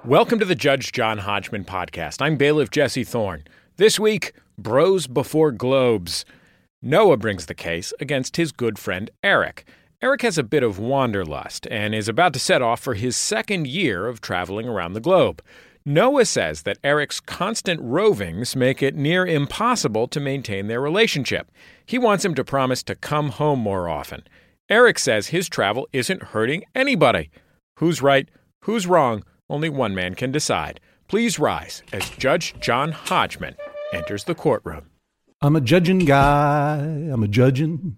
Welcome to the Judge John Hodgman podcast. I'm bailiff Jesse Thorne. This week, Bros Before Globes. Noah brings the case against his good friend Eric. Eric has a bit of wanderlust and is about to set off for his second year of traveling around the globe. Noah says that Eric's constant rovings make it near impossible to maintain their relationship. He wants him to promise to come home more often. Eric says his travel isn't hurting anybody. Who's right? Who's wrong? Only one man can decide. Please rise as Judge John Hodgman enters the courtroom. I'm a judging guy. I'm a judging.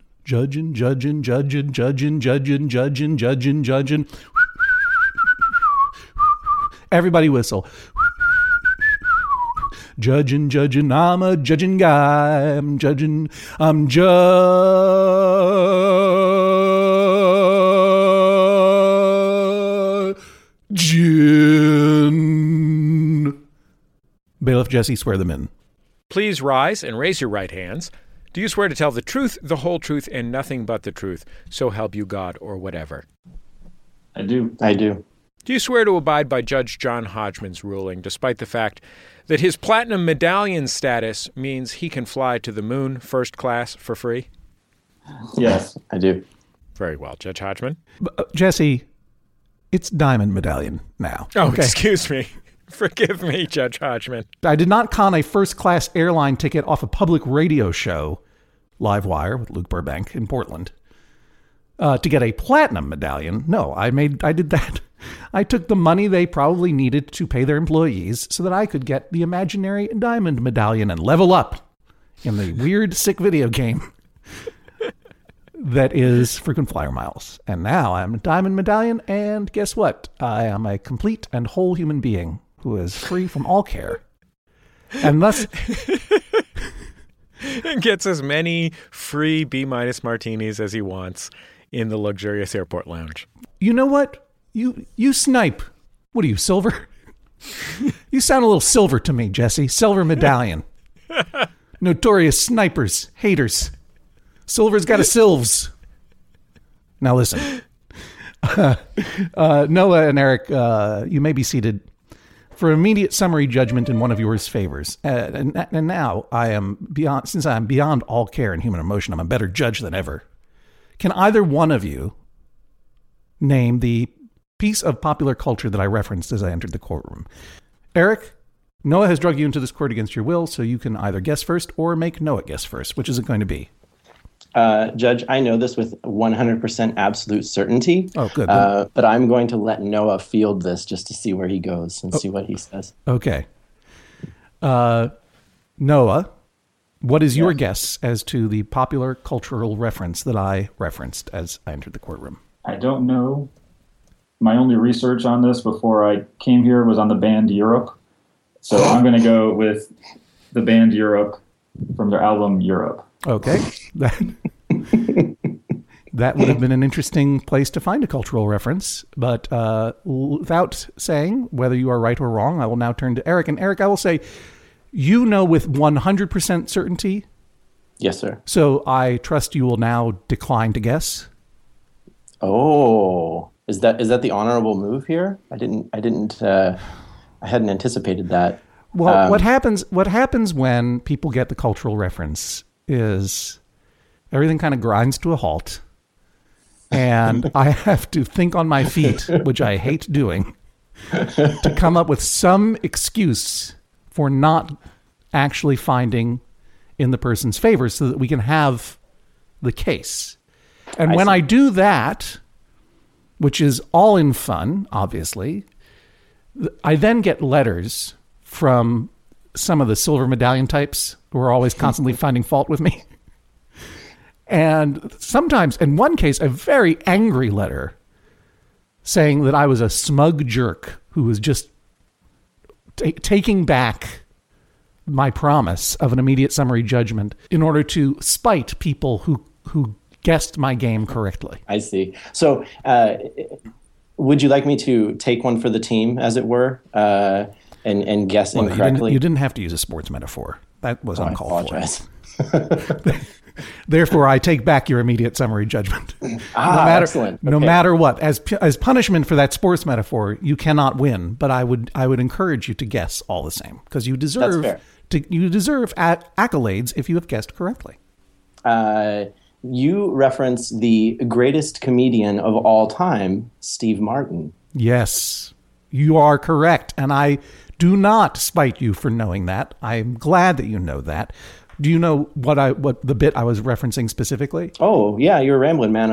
Everybody whistle. Judging. I'm a judging guy. I'm judging. Bailiff Jesse, swear them in. Please rise and raise your right hands. Do you swear to tell the truth, the whole truth, and nothing but the truth, so help you God or whatever? I do. Do you swear to abide by Judge John Hodgman's ruling, despite the fact that his platinum medallion status means he can fly to the moon first class for free? Yes, I do. Very well, Judge Hodgman. Jesse, it's diamond medallion now. Oh, okay. Excuse me. Forgive me, Judge Hodgman. I did not con a first-class airline ticket off a public radio show, Livewire with Luke Burbank in Portland, to get a platinum medallion. No, I did that. I took the money they probably needed to pay their employees so that I could get the imaginary diamond medallion and level up in the weird, sick video game that is frequent flyer miles. And now I'm a diamond medallion, and guess what? I am a complete and whole human being who is free from all care. And thus... and gets as many free B- martinis as he wants in the luxurious airport lounge. You know what? You snipe. What are you, silver? You sound a little silver to me, Jesse. Silver medallion. Notorious snipers, haters. Silver's got a silves. Now listen. Noah and Eric, you may be seated for immediate summary judgment in one of yours favors. And now since I am beyond all care and human emotion, I'm a better judge than ever. Can either one of you name the piece of popular culture that I referenced as I entered the courtroom? Eric, Noah has drugged you into this court against your will, so you can either guess first or make Noah guess first. Which is it going to be? Judge, I know this with 100% absolute certainty. Oh, good. But I'm going to let Noah field this just to see where he goes and see what he says. Okay. Noah, what is your guess as to the popular cultural reference that I referenced as I entered the courtroom? I don't know. My only research on this before I came here was on the band Europe. So I'm going to go with the band Europe from their album Europe. Okay. That would have been an interesting place to find a cultural reference. But without saying whether you are right or wrong, I will now turn to Eric. And Eric, I will say, you know with 100% certainty. Yes, sir. So I trust you will now decline to guess. Oh, is that the honorable move here? I hadn't anticipated that. Well, what happens when people get the cultural reference is everything kind of grinds to a halt, and I have to think on my feet, which I hate doing, to come up with some excuse for not actually finding in the person's favor so that we can have the case. And when I do that, which is all in fun, obviously, I then get letters from some of the silver medallion types who are always constantly finding fault with me. And sometimes, in one case, a very angry letter saying that I was a smug jerk who was just taking back my promise of an immediate summary judgment in order to spite people who guessed my game correctly. I see. So would you like me to take one for the team, as it were, and guess incorrectly? You didn't have to use a sports metaphor. That was uncalled for. I apologize. Therefore, I take back your immediate summary judgment. Excellent. No Okay. matter what, as punishment for that sports metaphor, you cannot win. But I would encourage you to guess all the same, because you deserve fair. accolades if you have guessed correctly. You reference the greatest comedian of all time, Steve Martin. Yes, you are correct, and I do not spite you for knowing that. I'm glad that you know that. Do you know what the bit I was referencing specifically? Oh, yeah, you're rambling, man.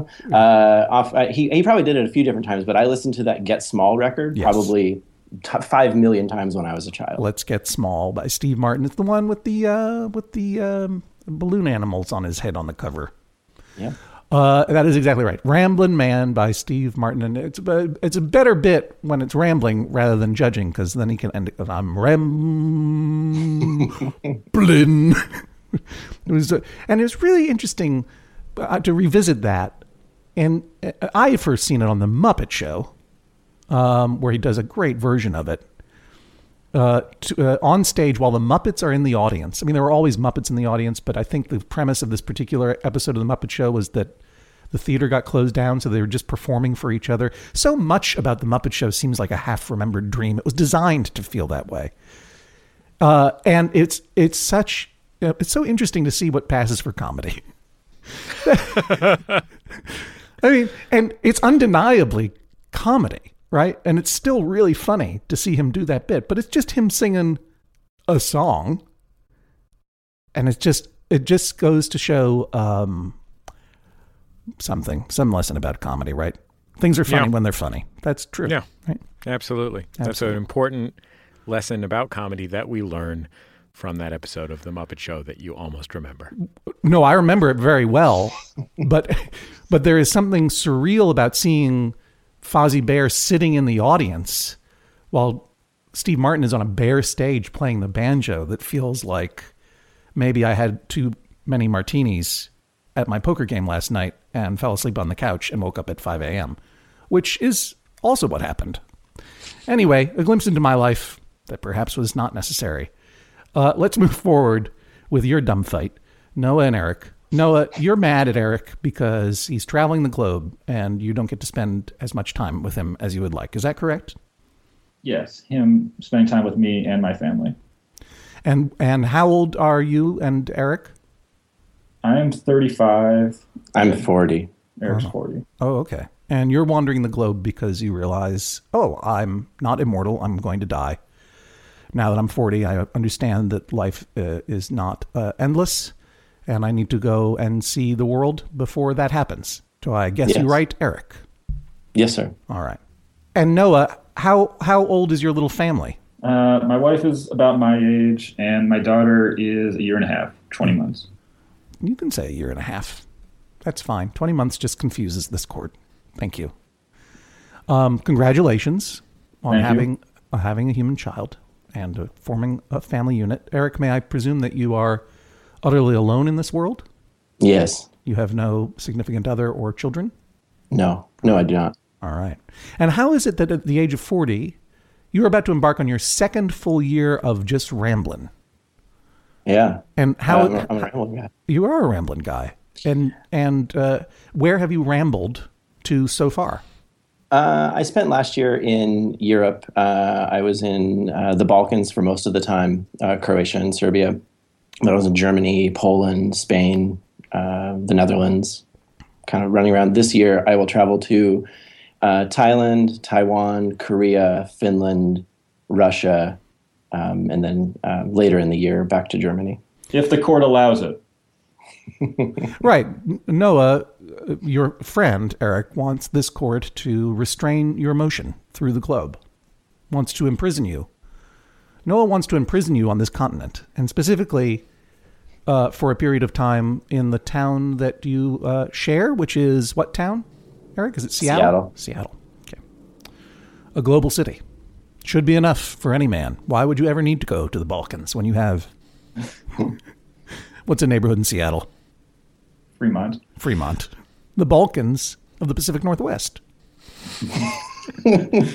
He probably did it a few different times, but I listened to that Get Small record probably 5 million times when I was a child. Let's Get Small by Steve Martin. It's the one with the balloon animals on his head on the cover. Yeah. That is exactly right. Ramblin' Man by Steve Martin. And it's a better bit when it's rambling rather than judging, because then he can end it with, I'm ramblin'. And it was really interesting to revisit that. And I had first seen it on The Muppet Show, where he does a great version of it. On stage while the Muppets are in the audience. I mean, there were always Muppets in the audience, but I think the premise of this particular episode of The Muppet Show was that the theater got closed down, so they were just performing for each other. So much about The Muppet Show seems like a half-remembered dream. It was designed to feel that way. And it's so interesting to see what passes for comedy. I mean, and it's undeniably comedy. Right. And it's still really funny to see him do that bit, but it's just him singing a song. And it just goes to show some lesson about comedy, right? Things are funny when they're funny. That's true. Yeah, right? Absolutely. That's an important lesson about comedy that we learn from that episode of The Muppet Show that you almost remember. No, I remember it very well, but there is something surreal about seeing Fozzie Bear sitting in the audience while Steve Martin is on a bare stage playing the banjo that feels like maybe I had too many martinis at my poker game last night and fell asleep on the couch and woke up at 5 a.m., which is also what happened. Anyway, a glimpse into my life that perhaps was not necessary. Let's move forward with your dumb fight, Noah and Eric. Noah, you're mad at Eric because he's traveling the globe and you don't get to spend as much time with him as you would like. Is that correct? Yes, him spending time with me and my family. And how old are you and Eric? I'm 35. I'm 40. Eric's 40. Oh, okay. And you're wandering the globe because you realize, I'm not immortal. I'm going to die. Now that I'm 40, I understand that life is not endless. And I need to go and see the world before that happens. Do I guess you right, Eric? Yes, sir. All right. And Noah, how old is your little family? My wife is about my age, and my daughter is a year and a half, 20 months. You can say a year and a half. That's fine. 20 months just confuses this court. Thank you. Congratulations on having a human child and forming a family unit. Eric, may I presume that you are utterly alone in this world? Yes. You have no significant other or children? No, I do not. All right. And how is it that at the age of 40, you're about to embark on your second full year of just rambling? Yeah. And how I'm a rambling guy. You are a rambling guy. And where have you rambled to so far? I spent last year in Europe. I was in the Balkans for most of the time, Croatia and Serbia. But I was in Germany, Poland, Spain, the Netherlands, kind of running around. This year, I will travel to Thailand, Taiwan, Korea, Finland, Russia, and then later in the year, back to Germany. If the court allows it. Right. Noah, your friend, Eric, wants this court to restrain your motion through the globe, wants to imprison you. Noah wants to imprison you on this continent, and specifically for a period of time in the town that you share, which is what town, Eric? Is it Seattle? Seattle. Okay. A global city. Should be enough for any man. Why would you ever need to go to the Balkans when you have... What's a neighborhood in Seattle? Fremont. The Balkans of the Pacific Northwest.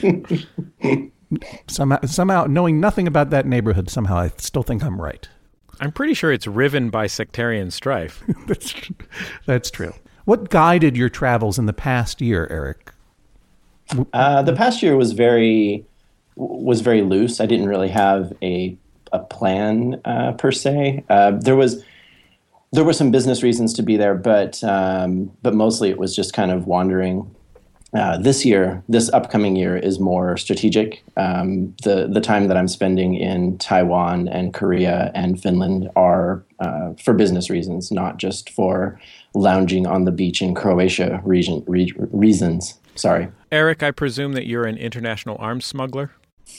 Somehow, knowing nothing about that neighborhood, somehow I still think I'm right. I'm pretty sure it's riven by sectarian strife. That's true. What guided your travels in the past year, Eric? The past year was very loose. I didn't really have a plan per se. There were some business reasons to be there, but mostly it was just kind of wandering. This upcoming year is more strategic. The time that I'm spending in Taiwan and Korea and Finland are for business reasons, not just for lounging on the beach in Croatia reasons. Sorry. Eric, I presume that you're an international arms smuggler?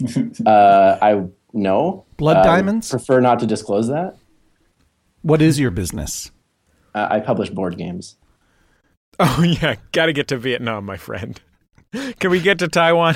No. Blood diamonds? Prefer not to disclose that. What is your business? I publish board games. Oh, yeah. Got to get to Vietnam, my friend. Can we get to Taiwan?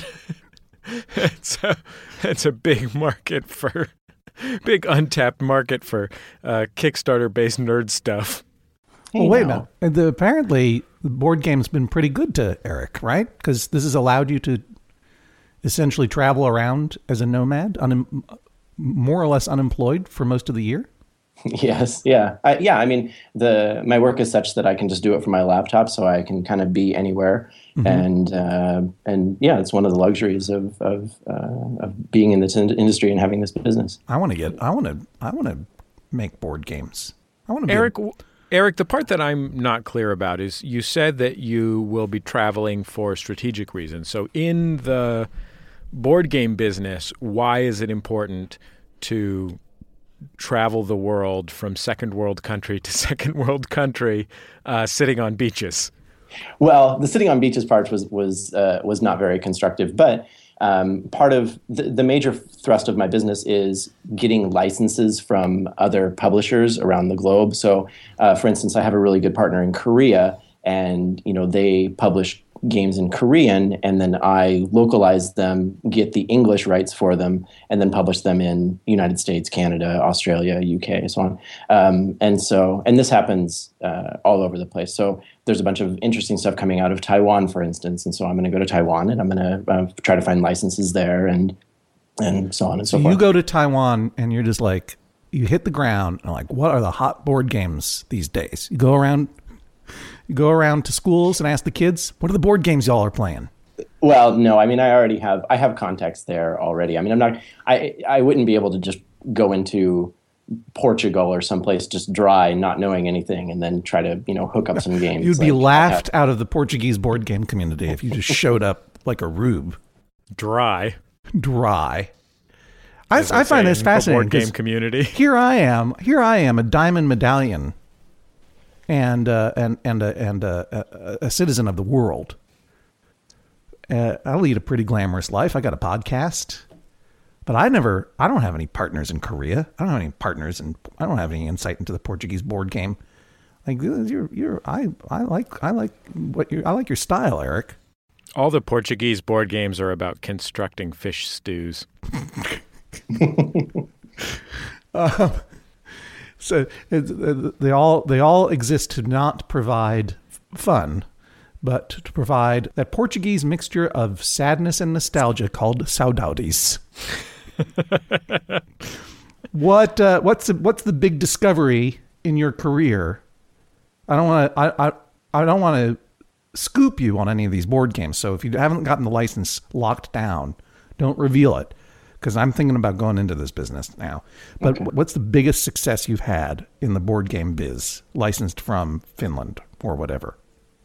It's a big market big untapped market for Kickstarter-based nerd stuff. Well, wait a minute. Apparently, the board game's been pretty good to Eric, right? Because this has allowed you to essentially travel around as a nomad, more or less unemployed for most of the year. Yes. Yeah. I mean, my work is such that I can just do it from my laptop, so I can kind of be anywhere. Mm-hmm. And yeah, it's one of the luxuries of being in this industry and having this business. I want to make board games. Eric, the part that I'm not clear about is you said that you will be traveling for strategic reasons. So in the board game business, why is it important to travel the world from second world country to second world country, sitting on beaches? Well, the sitting on beaches part was not very constructive, but part of the major thrust of my business is getting licenses from other publishers around the globe. So, for instance, I have a really good partner in Korea, and they publish games in Korean, and then I localize them, get the English rights for them, and then publish them in United States, Canada, Australia, UK, so on. And this happens all over the place. So there's a bunch of interesting stuff coming out of Taiwan, for instance, and so I'm going to go to Taiwan and I'm going to try to find licenses there and so on and so forth. You go to Taiwan and you're just like, you hit the ground and like, what are the hot board games these days? You go around to schools and ask the kids, what are the board games y'all are playing? Well, no, I mean, I have contacts there already. I mean, I wouldn't be able to just go into Portugal or someplace just dry, not knowing anything, and then try to, hook up some games. You'd be laughed out of the Portuguese board game community if you just showed up like a rube. Dry. I find this fascinating. Board game community. Here I am, a diamond medallion and a citizen of the world. I lead a pretty glamorous life. I got a podcast, but I don't have any partners in Korea. I don't have any partners, and I don't have any insight into the Portuguese board game. Like I like your style, Eric. All the Portuguese board games are about constructing fish stews. So they all exist to not provide fun, but to provide that Portuguese mixture of sadness and nostalgia called saudades. What's the big discovery in your career? I don't want to scoop you on any of these board games. So if you haven't gotten the license locked down, don't reveal it, because I'm thinking about going into this business now. But okay. What's the biggest success you've had in the board game biz, licensed from Finland or whatever?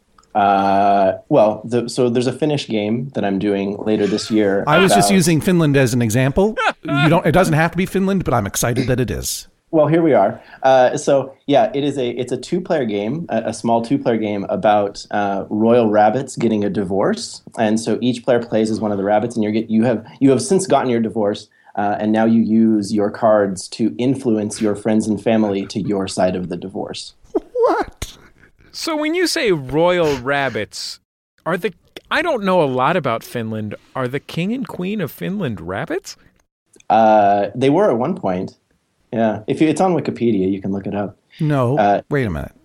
So there's a Finnish game that I'm doing later this year. I was just using Finland as an example. It doesn't have to be Finland, but I'm excited that it is. Well, here we are. It's a two-player game, a small two-player game about royal rabbits getting a divorce, and so each player plays as one of the rabbits, and you have since gotten your divorce, and now you use your cards to influence your friends and family to your side of the divorce. What? So when you say royal rabbits, I don't know a lot about Finland. Are the king and queen of Finland rabbits? They were at one point. Yeah, it's on Wikipedia, you can look it up. No, wait a minute.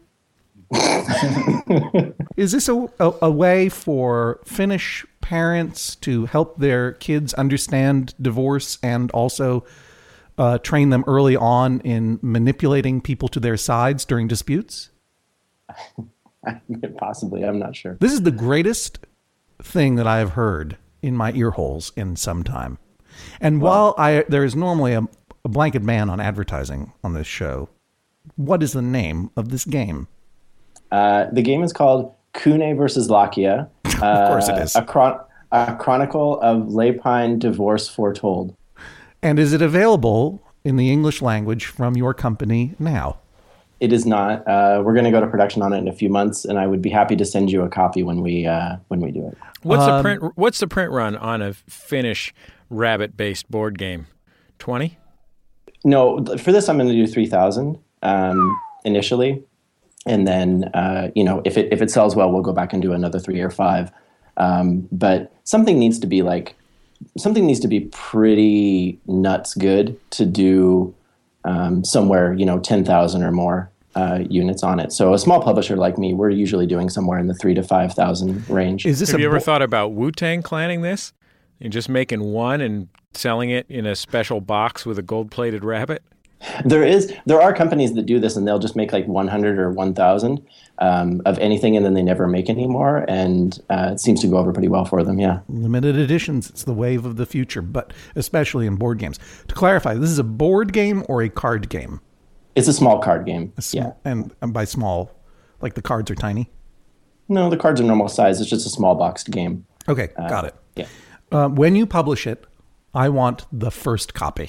Is this a way for Finnish parents to help their kids understand divorce and also train them early on in manipulating people to their sides during disputes? Possibly. I'm not sure. This is the greatest thing that I have heard in my ear holes in some time. And while there is normally a blanket ban on advertising on this show, what is the name of this game? The game is called Kune versus Lakia. Of course it is. A chronicle of Lapine divorce foretold. And is it available in the English language from your company now? It is not. We're going to go to production on it in a few months, and I would be happy to send you a copy when we do it. What's the print run on a Finnish rabbit-based board game? 20? No, for this I'm going to do 3,000 initially, and then if it sells well, we'll go back and do another 3 or 5. But something needs to be pretty nuts good to do somewhere 10,000 or more units on it. So a small publisher like me, we're usually doing somewhere in the 3,000 to 5,000 range. Have you ever thought about Wu-Tang Clanning this? And just making one and selling it in a special box with a gold-plated rabbit? There are companies that do this, and they'll just make like 100 or 1,000 of anything, and then they never make any more, and it seems to go over pretty well for them. Yeah, limited editions. It's the wave of the future, but especially in board games. To clarify, this is a board game or a card game? It's a small card game. Yeah, and by small, like the cards are tiny. No, the cards are normal size. It's just a small boxed game. Okay, got it. Yeah. When you publish it, I want the first copy.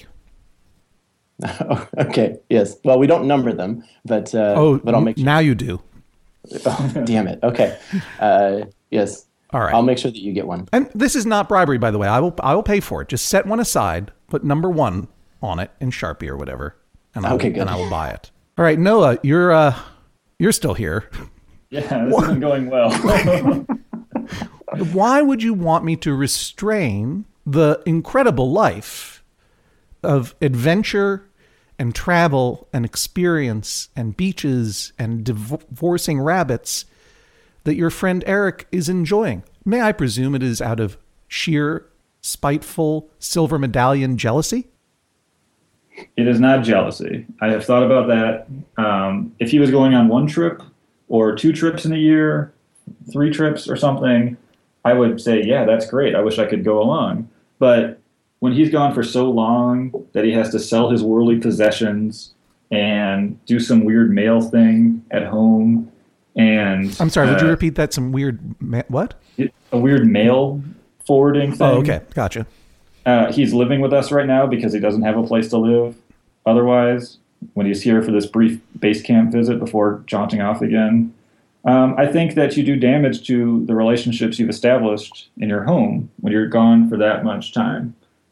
Okay. Yes. Well, we don't number them, but I'll make sure. Now you do. Oh, damn it. Okay. Yes. All right. I'll make sure that you get one. And this is not bribery, by the way. I will pay for it. Just set one aside, put number 1 on it in Sharpie or whatever, and I will buy it. All right, Noah, you're still here. Yeah, this isn't going well. Why would you want me to restrain the incredible life of adventure and travel and experience and beaches and divorcing rabbits that your friend Eric is enjoying? May I presume it is out of sheer, spiteful, silver medallion jealousy? It is not jealousy. I have thought about that. If he was going on 1 trip or 2 trips in a year, 3 trips or something, I would say, yeah, that's great. I wish I could go along. But when he's gone for so long that he has to sell his worldly possessions and do some weird mail thing at home, and I'm sorry, would you repeat that? Some weird what? A weird mail forwarding thing. Oh, okay, gotcha. He's living with us right now because he doesn't have a place to live otherwise when he's here for this brief base camp visit before jaunting off again. I think that you do damage to the relationships you've established in your home when you're gone for that much time.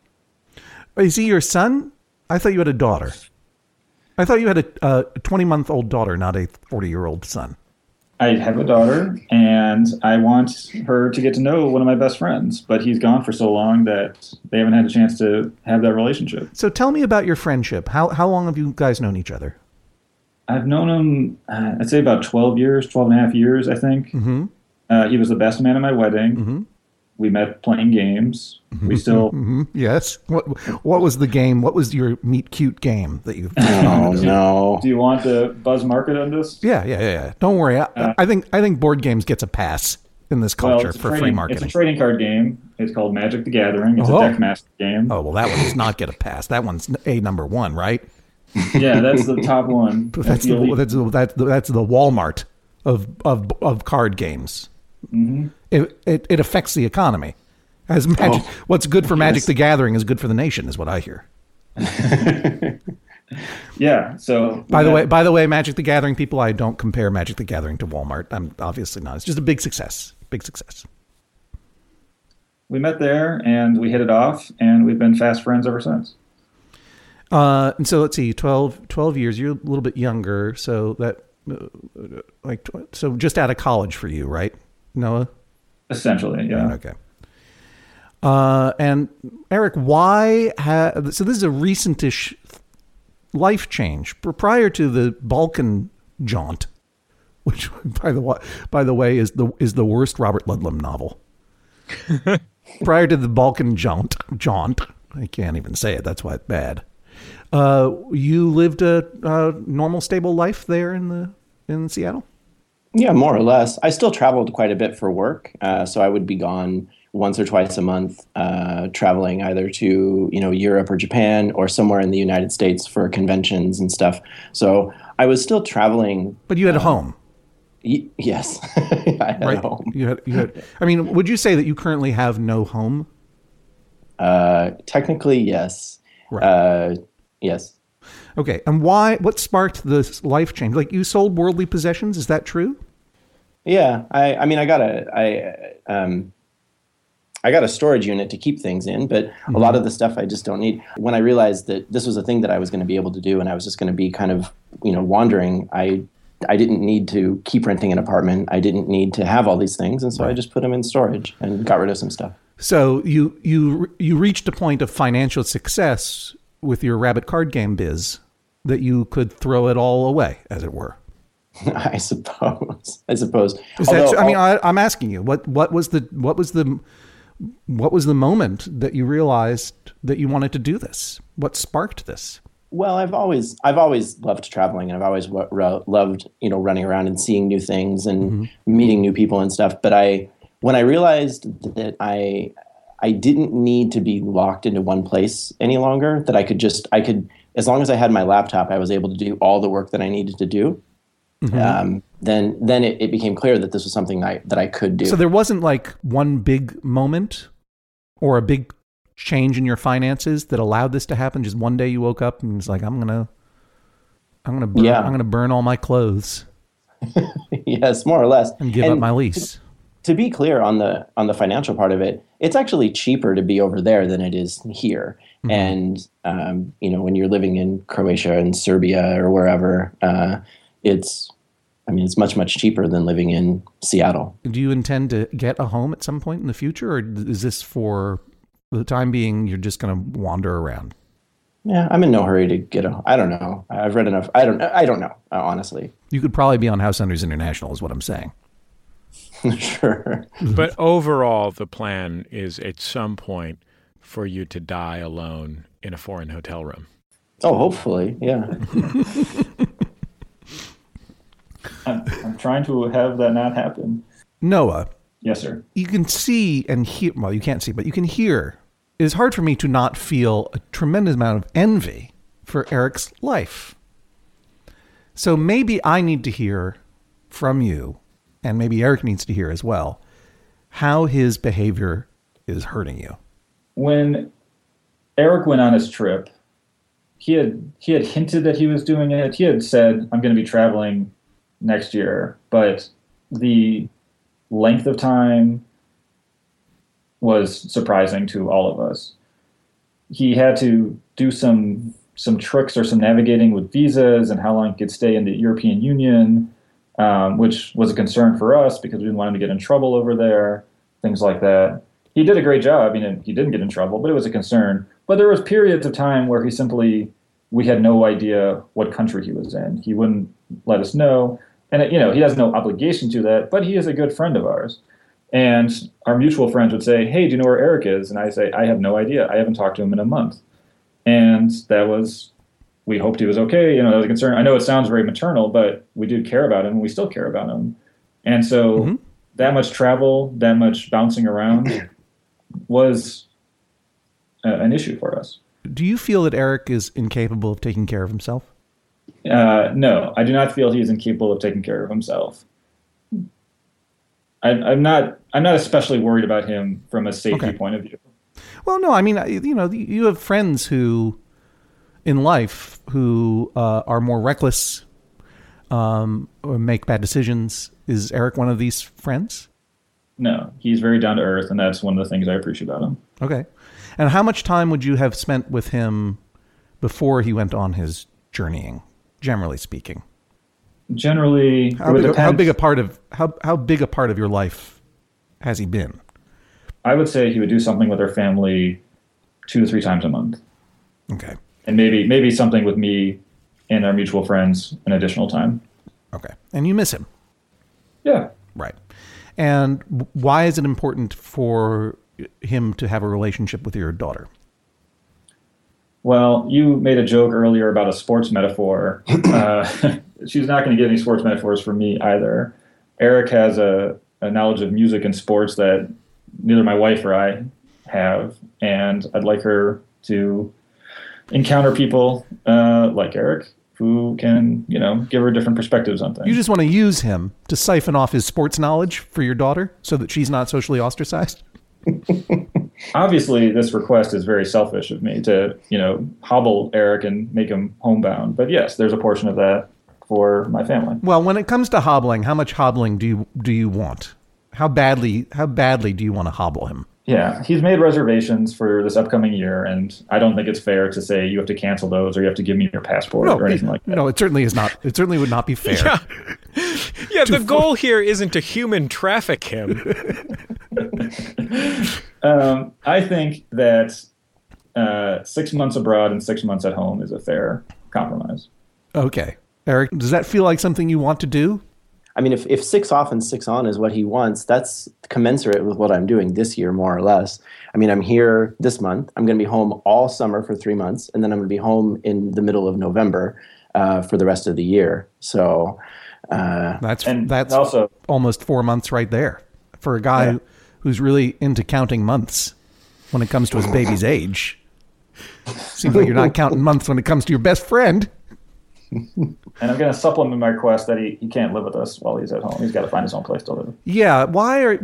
Is he your son? I thought you had a daughter. I thought you had a 20-month-old daughter, not a 40-year-old son. I have a daughter, and I want her to get to know one of my best friends, but he's gone for so long that they haven't had a chance to have that relationship. So tell me about your friendship. How long have you guys known each other? I've known him, I'd say about 12 and a half years, I think. Mm-hmm. He was the best man at my wedding. Mm-hmm. We met playing games. We still... Mm-hmm. Yes. What was the game? What was your meet cute game that you... Oh, no. Do you want the buzz market on this? Yeah. Don't worry. I think board games gets a pass in this culture for free marketing. It's a trading card game. It's called Magic the Gathering. It's a deck master game. Oh, well, that one does not get a pass. That one's number 1, right? Yeah, that's the top one. That's the Walmart of card games. Mm-hmm. It affects the economy. As Magic, what's good for Magic the Gathering is good for the nation, is what I hear. Yeah. So by the way, Magic the Gathering people, I don't compare Magic the Gathering to Walmart. I'm obviously not. It's just a big success. Big success. We met there and we hit it off, and we've been fast friends ever since. And so let's see, 12 years. You're a little bit younger, so that so just out of college for you, right, Noah? Essentially, yeah. Okay. And Eric, why? So this is a recentish life change. Prior to the Balkan jaunt, which by the way is the worst Robert Ludlum novel. Prior to the Balkan jaunt, I can't even say it. That's why it's bad. You lived a normal, stable life there in Seattle? Yeah, more or less. I still traveled quite a bit for work, so I would be gone once or twice a month, traveling either to Europe or Japan or somewhere in the United States for conventions and stuff. So I was still traveling. But you had a home. Yes, I had a home. You had. I mean, would you say that you currently have no home? Technically, yes. Right. Yes. Okay. And why? What sparked this life change? Like, you sold worldly possessions. Is that true? Yeah. I mean, I got a storage unit to keep things in, but a lot of the stuff I just don't need. When I realized that this was a thing that I was going to be able to do, and I was just going to be kind of, wandering, I didn't need to keep renting an apartment. I didn't need to have all these things, and so I just put them in storage and got rid of some stuff. So you reached a point of financial success with your rabbit card game biz that you could throw it all away, as it were. I suppose. I'm asking you, what was the moment that you realized that you wanted to do this? What sparked this? Well, I've always loved traveling, and I've always loved running around and seeing new things and meeting new people and stuff. But when I realized that I didn't need to be locked into one place any longer, that I could as long as I had my laptop, I was able to do all the work that I needed to do. Then it became clear that this was something that I could do. So there wasn't like one big moment or a big change in your finances that allowed this to happen. Just one day you woke up and it's like, I'm gonna burn all my clothes. Yes, more or less, and give up my lease. To be clear on the financial part of it, it's actually cheaper to be over there than it is here. And when you're living in Croatia and Serbia or wherever, it's much, much cheaper than living in Seattle. Do you intend to get a home at some point in the future, or is this for the time being, you're just going to wander around? Yeah, I'm in no hurry to get I don't know. I've read enough. I don't know, honestly. You could probably be on House Hunters International is what I'm saying. Sure. But overall, the plan is at some point for you to die alone in a foreign hotel room. Oh, hopefully, yeah. I'm trying to have that not happen. Noah. Yes, sir. You can see and hear, well, you can't see, but you can hear. It is hard for me to not feel a tremendous amount of envy for Eric's life. So maybe I need to hear from you, and maybe Eric needs to hear as well, how his behavior is hurting you. When Eric went on his trip, he had hinted that he was doing it. He had said, I'm going to be traveling next year, but the length of time was surprising to all of us. He had to do some tricks or some navigating with visas and how long he could stay in the European Union, which was a concern for us because we didn't want him to get in trouble over there, things like that. He did a great job. I mean, he didn't get in trouble, but it was a concern. But there was periods of time where we had no idea what country he was in. He wouldn't let us know. And, he has no obligation to that, but he is a good friend of ours. And our mutual friends would say, hey, do you know where Eric is? And I say, I have no idea. I haven't talked to him in a month. And we hoped he was okay. That was a concern. I know it sounds very maternal, but we did care about him, and we still care about him. And so that much travel, that much bouncing around was an issue for us. Do you feel that Eric is incapable of taking care of himself? No, I do not feel he is incapable of taking care of himself. I'm not especially worried about him from a safety point of view. Well, no, I mean, you have friends who, in life, who are more reckless, or make bad decisions. Is Eric one of these friends? No, he's very down to earth, and that's one of the things I appreciate about him. Okay. And how much time would you have spent with him before he went on his journeying, generally speaking? Generally, how big a part of your life has he been? I would say he would do something with our family 2 to 3 times a month. Okay. And maybe something with me and our mutual friends an additional time. Okay. And you miss him? Yeah. Right. And why is it important for him to have a relationship with your daughter? Well, you made a joke earlier about a sports metaphor. She's not going to get any sports metaphors from me either. Eric has a knowledge of music and sports that neither my wife or I have, and I'd like her to encounter people like Eric who can, give her different perspectives on things. You just want to use him to siphon off his sports knowledge for your daughter so that she's not socially ostracized? Obviously, this request is very selfish of me to, hobble Eric and make him homebound. But yes, there's a portion of that for my family. Well, when it comes to hobbling, how much hobbling do you want? How badly do you want to hobble him? Yeah, he's made reservations for this upcoming year, and I don't think it's fair to say you have to cancel those or you have to give me your passport or anything like that. No, it certainly is not. It certainly would not be fair. Yeah, the goal here isn't to human traffic him. I think that 6 months abroad and 6 months at home is a fair compromise. Okay. Eric, does that feel like something you want to do? I mean, if 6 off and 6 on is what he wants, that's commensurate with what I'm doing this year, more or less. I mean, I'm here this month. I'm going to be home all summer for 3 months, and then I'm going to be home in the middle of November for the rest of the year. So that's also almost 4 months right there for a guy who's really into counting months when it comes to his baby's age. Seems like you're not counting months when it comes to your best friend. And I'm going to supplement my request that he can't live with us while he's at home. He's got to find his own place to live. Yeah. Why?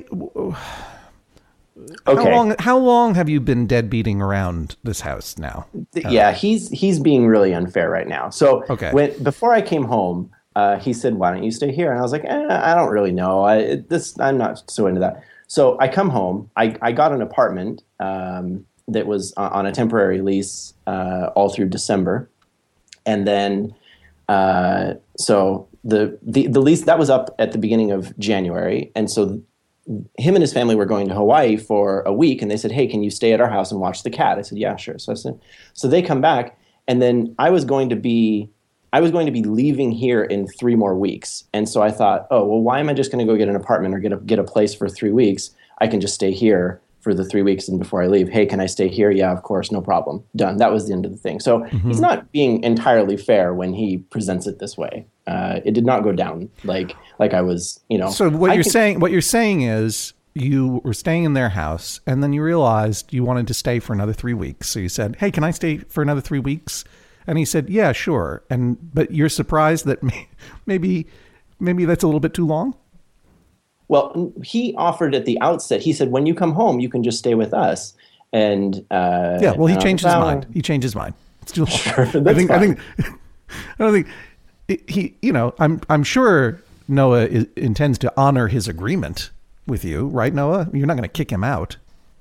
Okay. How long have you been deadbeating around this house now? Yeah, he's being really unfair right now. So before I came home, he said, "Why don't you stay here?" And I was like, "I don't really know. I'm not so into that." So I come home. I got an apartment that was on a temporary lease all through December. And then, so the lease that was up at the beginning of January, and so him and his family were going to Hawaii for a week, and they said, "Hey, can you stay at our house and watch the cat?" I said, "Yeah, sure." So they come back, and then I was going to be leaving here in 3 more weeks, and so I thought, oh well, why am I just going to go get an apartment or get a place for 3 weeks? I can just stay here for the 3 weeks, and before I leave, hey, can I stay here? Yeah, of course, no problem. Done. That was the end of the thing. So he's not being entirely fair when he presents it this way. It did not go down like I was, So what you're saying is you were staying in their house, and then you realized you wanted to stay for another 3 weeks. So you said, "Hey, can I stay for another 3 weeks?" And he said, "Yeah, sure." But you're surprised that maybe that's a little bit too long. Well, he offered at the outset. He said, "When you come home, you can just stay with us." And he changed his mind. He changed his mind. It's too long. Sure, I don't think he. I'm sure Noah intends to honor his agreement with you, right, Noah? You're not going to kick him out.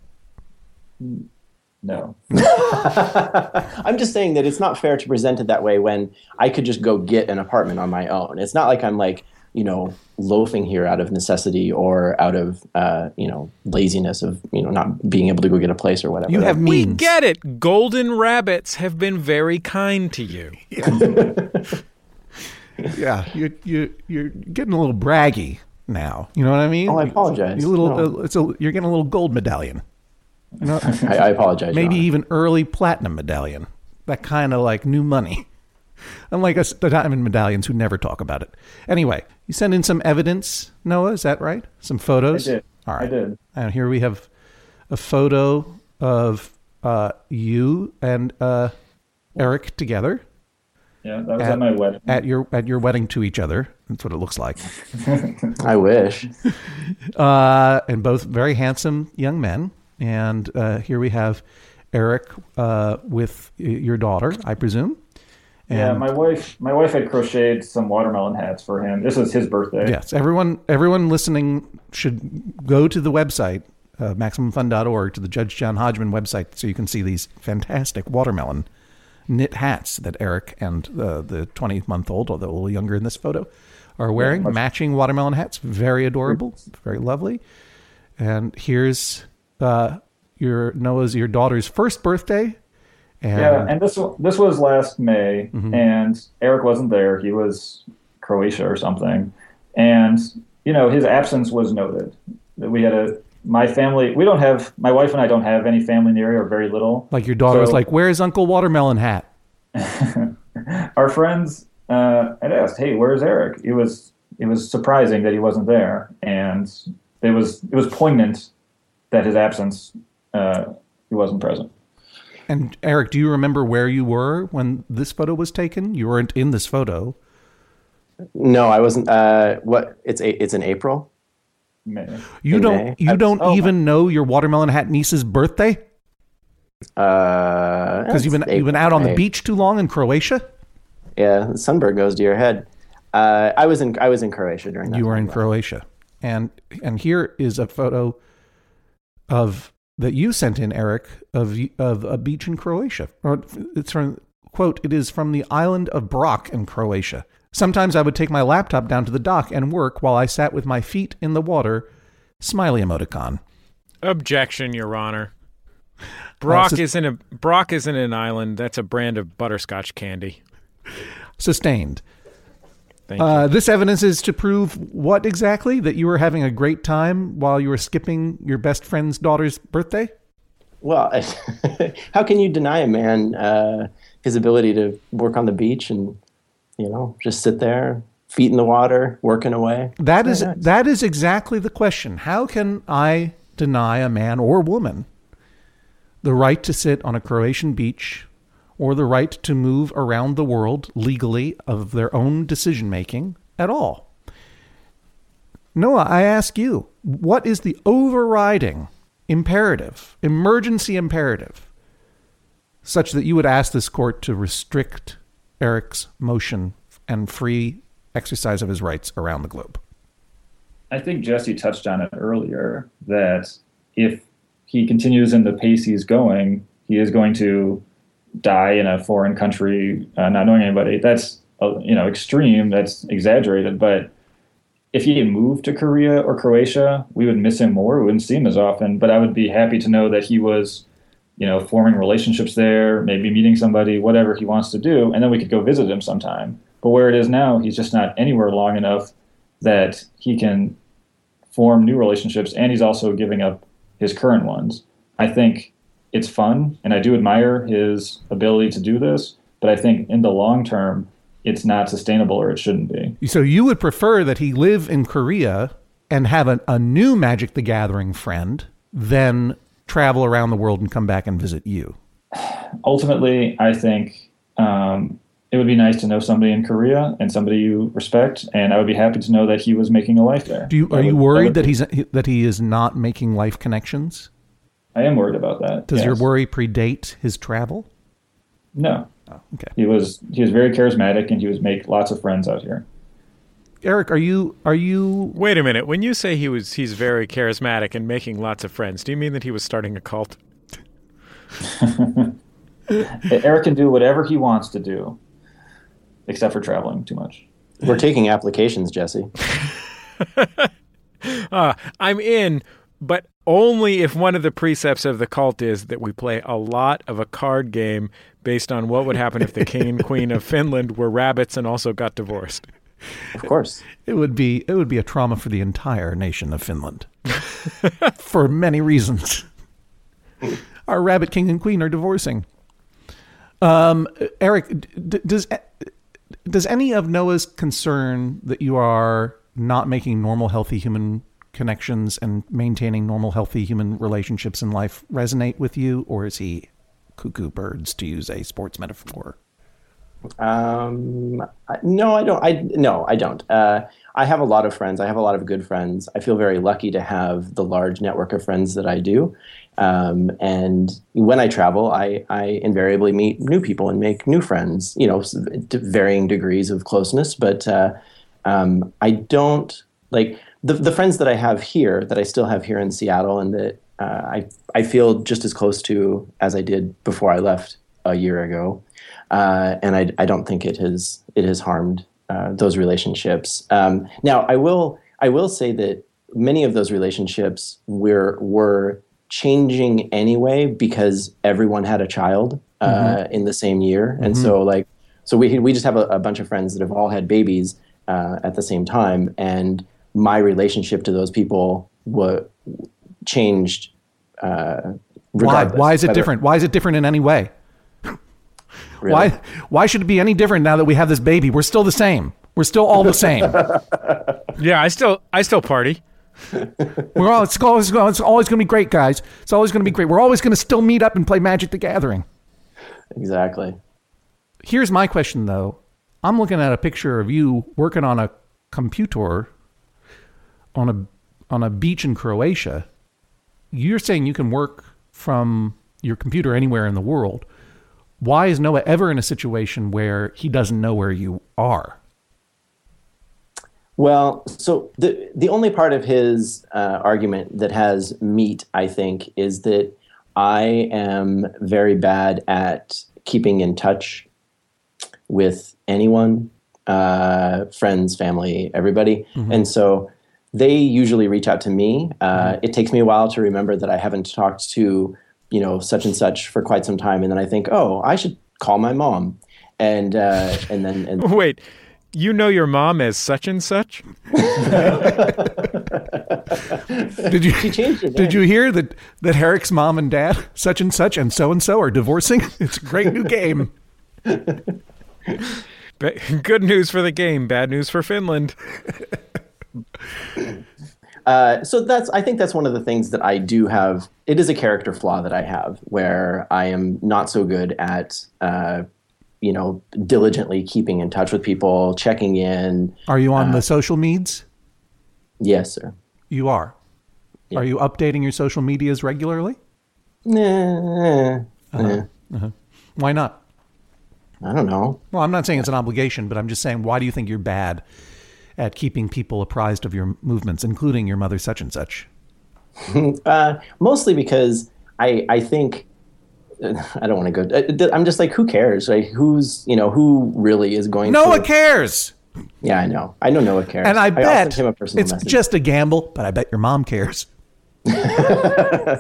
No. I'm just saying that it's not fair to present it that way when I could just go get an apartment on my own. It's not like I'm like, loafing here out of necessity or out of, laziness of, not being able to go get a place or whatever. You have means. We get it. Golden rabbits have been very kind to you. Yeah, you're getting a little braggy now. You know what I mean? Oh, I apologize. You're getting a little gold medallion. I apologize. Maybe John. even early platinum medallion. That kind of like new money. Unlike us, the diamond medallions who never talk about it. Anyway, you sent in some evidence, Noah, is that right? Some photos? I did. All right. I did. And here we have a photo of you and Eric together. Yeah, that was at my wedding. At your wedding to each other. That's what it looks like. I wish. And both very handsome young men. And here we have Eric with your daughter, I presume. And my wife had crocheted some watermelon hats for him. This was his birthday. Yes, everyone listening should go to the website, MaximumFun.org, to the Judge John Hodgman website, so you can see these fantastic watermelon knit hats that Eric and the 20-month-old, although a little younger in this photo, are wearing. Matching watermelon hats. Very adorable. Very lovely. And here's your daughter's first birthday. And this was last May, and Eric wasn't there. He was Croatia or something, and his absence was noted. We had a my family, my wife and I don't have any family in the area, or very little. Like your daughter was like, "Where's Uncle Watermelon Hat?" Our friends had asked, "Hey, where's Eric?" It was surprising that he wasn't there, and it was poignant that his absence, he wasn't present. And Eric, do you remember where you were when this photo was taken? You weren't in this photo. No, I wasn't. It's in April. May. You don't even know your Watermelon Hat niece's birthday? Because you've been out on the beach too long in Croatia? Yeah, the sunburn goes to your head. I was in Croatia during that. You were in Croatia. And here is a photo that you sent in, Eric, of a beach in Croatia. Or it's from, quote, "It is from the island of Brač in Croatia. Sometimes I would take my laptop down to the dock and work while I sat with my feet in the water." Smiley emoticon. Objection, Your Honor. Brač isn't an island. That's a brand of butterscotch candy. Sustained. Thank you. This evidence is to prove what exactly? That you were having a great time while you were skipping your best friend's daughter's birthday? Well, how can you deny a man his ability to work on the beach and, just sit there, feet in the water, working away? That is exactly the question. How can I deny a man or woman the right to sit on a Croatian beach, or the right to move around the world legally of their own decision-making at all? Noah, I ask you, what is the overriding imperative, emergency imperative, such that you would ask this court to restrict Eric's motion and free exercise of his rights around the globe? I think Jesse touched on it earlier, that if he continues in the pace he's going, he is going to die in a foreign country, not knowing anybody. That's extreme. That's exaggerated. But if he had moved to Korea or Croatia, we would miss him more. We wouldn't see him as often. But I would be happy to know that he was, forming relationships there, maybe meeting somebody, whatever he wants to do, and then we could go visit him sometime. But where it is now, he's just not anywhere long enough that he can form new relationships, and he's also giving up his current ones. I think it's fun, and I do admire his ability to do this, but I think in the long term, it's not sustainable, or it shouldn't be. So you would prefer that he live in Korea and have a new Magic the Gathering friend than travel around the world and come back and visit you? Ultimately, I think it would be nice to know somebody in Korea and somebody you respect, and I would be happy to know that he was making a life there. Are you worried that he is not making life connections? I am worried about that. Does your worry predate his travel? No. Oh, okay. He was very charismatic, and he was make lots of friends out here. Eric, are you? Wait a minute. When you say he's very charismatic and making lots of friends, do you mean that he was starting a cult? Eric can do whatever he wants to do, except for traveling too much. We're taking applications, Jesse. I'm in, but only if one of the precepts of the cult is that we play a lot of a card game based on what would happen if the king and queen of Finland were rabbits and also got divorced. Of course. It would be a trauma for the entire nation of Finland for many reasons. Our rabbit king and queen are divorcing. Eric, does any of Noah's concern that you are not making normal, healthy human connections and maintaining normal, healthy human relationships in life resonate with you, or is he cuckoo birds, to use a sports metaphor? No, I don't. I don't. I have a lot of friends. I have a lot of good friends. I feel very lucky to have the large network of friends that I do. And when I travel, I invariably meet new people and make new friends, to varying degrees of closeness. But I don't like the friends that I have here, that I still have here in Seattle, and that I feel just as close to as I did before I left a year ago. And I don't think it has harmed those relationships. Now, I will say that many of those relationships were changing anyway because everyone had a child in the same year, and so we just have a bunch of friends that have all had babies at the same time, and my relationship to those people changed. Regardless. Why is it different? Why is it different in any way? Really? Why should it be any different now that we have this baby? We're still the same. We're still all the same. Yeah, I still party. It's always going to be great, guys. It's always going to be great. We're always going to still meet up and play Magic the Gathering. Exactly. Here's my question, though. I'm looking at a picture of you working on a computer on a beach in Croatia. You're saying you can work from your computer anywhere in the world. Why is Noah ever in a situation where he doesn't know where you are? Well, so the only part of his argument that has meat, I think, is that I am very bad at keeping in touch with anyone, friends, family, everybody. Mm-hmm. And so they usually reach out to me. It takes me a while to remember that I haven't talked to, such and such for quite some time. And then I think, oh, I should call my mom. And then wait, you know your mom as such and such? She changed it. Did you hear that Eric's mom and dad, such and so are divorcing? It's a great new game. Good news for the game, bad news for Finland. So I think that's one of the things that I do have. It is a character flaw that I have, where I am not so good at, diligently keeping in touch with people, checking in. Are you on the social medias? Yes, sir. You are. Yeah. Are you updating your social medias regularly? Nah. Why not? I don't know. Well, I'm not saying it's an obligation, but I'm just saying, why do you think you're bad at keeping people apprised of your movements, including your mother such and such? Mostly because I think, I don't want to go, I'm just like, who cares? Like, who really is going to... Noah cares! Yeah, I know. I know Noah cares. And I bet him a personal it's message. Just a gamble, but I bet your mom cares. I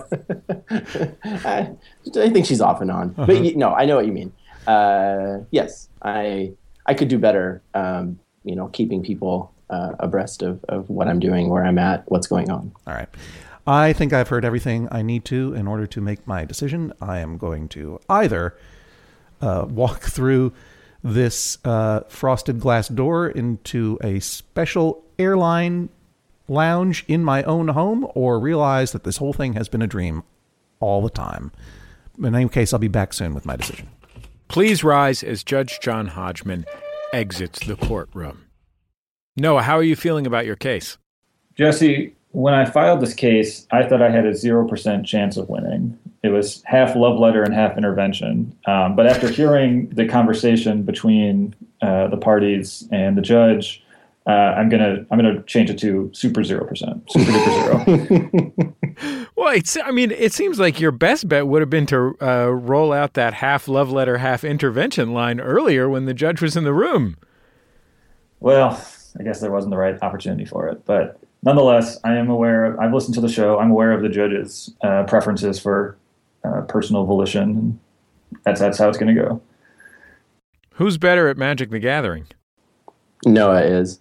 think she's off and on. But I know what you mean. Yes, I could do better, keeping people abreast of what I'm doing, where I'm at, what's going on. All right. I think I've heard everything I need to in order to make my decision. I am going to either walk through this frosted glass door into a special airline lounge in my own home, or realize that this whole thing has been a dream all the time. In any case, I'll be back soon with my decision. Please rise as Judge John Hodgman exits the courtroom. Noah, how are you feeling about your case? Jesse, when I filed this case, I thought I had a 0% chance of winning. It was half love letter and half intervention. But after hearing the conversation between the parties and the judge, I'm gonna change it to super 0%, super duper 0. Well, it seems like your best bet would have been to roll out that half love letter, half intervention line earlier when the judge was in the room. Well, I guess there wasn't the right opportunity for it, but nonetheless, I've listened to the show. I'm aware of the judge's preferences for personal volition. And that's how it's going to go. Who's better at Magic the Gathering? Noah is.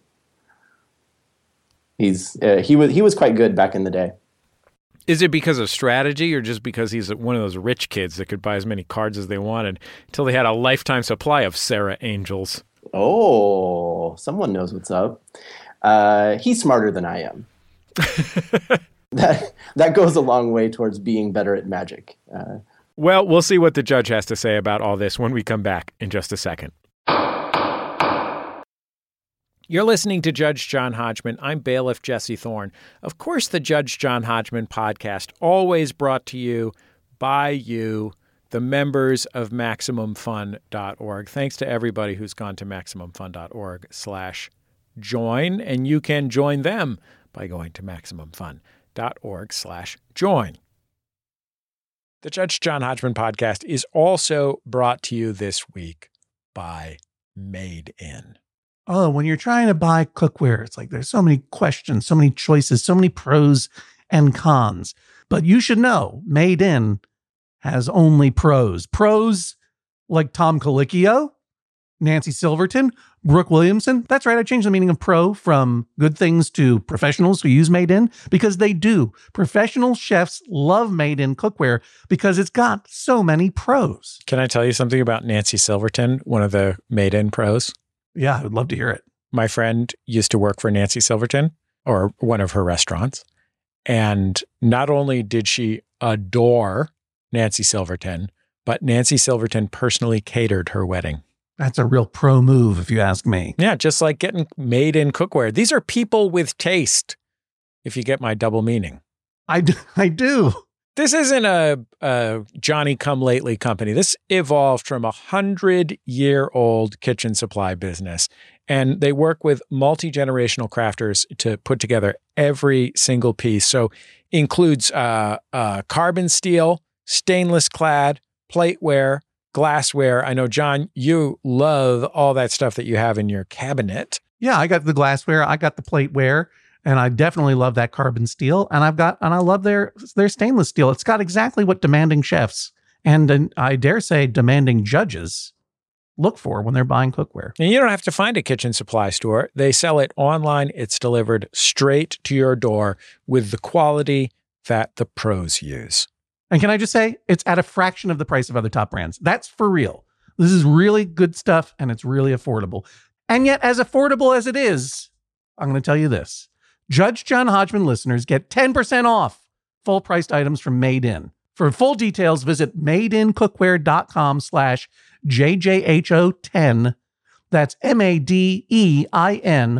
He was quite good back in the day. Is it because of strategy, or just because he's one of those rich kids that could buy as many cards as they wanted until they had a lifetime supply of Sarah Angels? Oh, someone knows what's up. He's smarter than I am. That goes a long way towards being better at Magic. Well, we'll see what the judge has to say about all this when we come back in just a second. You're listening to Judge John Hodgman. I'm bailiff Jesse Thorne. Of course, the Judge John Hodgman podcast, always brought to you by you, the members of MaximumFun.org. Thanks to everybody who's gone to MaximumFun.org/join, and you can join them by going to MaximumFun.org/join. The Judge John Hodgman podcast is also brought to you this week by Made In. Oh, when you're trying to buy cookware, it's like there's so many questions, so many choices, so many pros and cons. But you should know, Made In has only pros. Pros like Tom Colicchio, Nancy Silverton, Brooke Williamson. That's right. I changed the meaning of pro from good things to professionals who use Made In, because they do. Professional chefs love Made In cookware because it's got so many pros. Can I tell you something about Nancy Silverton, one of the Made In pros? Yeah, I would love to hear it. My friend used to work for Nancy Silverton, or one of her restaurants. And not only did she adore Nancy Silverton, but Nancy Silverton personally catered her wedding. That's a real pro move, if you ask me. Yeah, just like getting Made In cookware. These are people with taste, if you get my double meaning. I do. This isn't a Johnny-come-lately company. This evolved from 100-year-old kitchen supply business. And they work with multi-generational crafters to put together every single piece. So includes carbon steel, stainless clad, plateware, glassware. I know, John, you love all that stuff that you have in your cabinet. Yeah, I got the glassware, I got the plateware, and I definitely love that carbon steel. And I love their stainless steel. It's got exactly what demanding chefs and I dare say demanding judges look for when they're buying cookware. And you don't have to find a kitchen supply store. They sell it online. It's delivered straight to your door with the quality that the pros use. And can I just say, it's at a fraction of the price of other top brands. That's for real. This is really good stuff, and it's really affordable. And yet, as affordable as it is, I'm going to tell you this. Judge John Hodgman listeners get 10% off full-priced items from Made In. For full details, visit madeincookware.com/JJHO10. That's MADEIN